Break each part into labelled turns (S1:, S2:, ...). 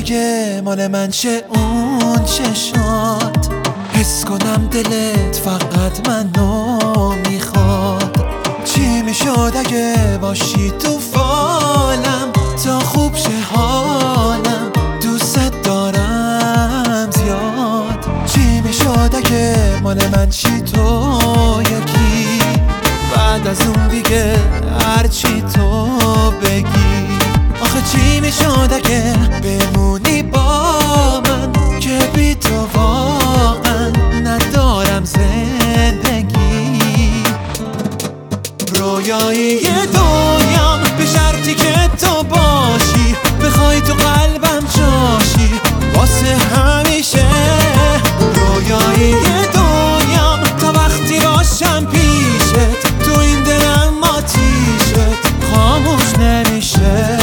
S1: اگه مال من شه اون چشات، حس کنم دلت فقط منو میخواد. چی میشد اگه باشی تو فالم تا خوب شه حالم، دوست دارم زیاد. چی میشد اگه مال من چی تو یکی، بعد از اون دیگه هرچی تو بگی. آخه چی میشد اگه بمونی با من که بی تو واقعا ندارم زندگی. رویایی دنیام به شرطی که تو باشی، بخوای تو قلبم جاشی واسه همیشه. رویایی دنیام تا وقتی باشم پیشت، تو این دلم آتیشت خاموش نمیشه.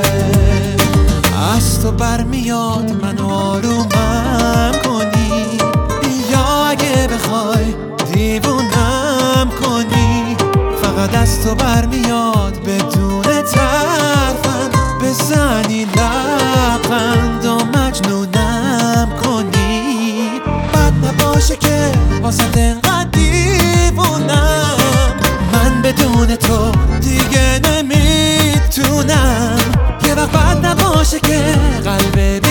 S1: از تو برمیاد منو آرومم کنی، یا اگه بخوای دیوونم کنی. فقط از تو برمیاد بدون ترفند بزنی لبخند و مجنونم کنی. بد نباشه که واسه انقدر دیوونم، من بدون تو دیگه نمیتونم. یه وقت بد نباشه که قلب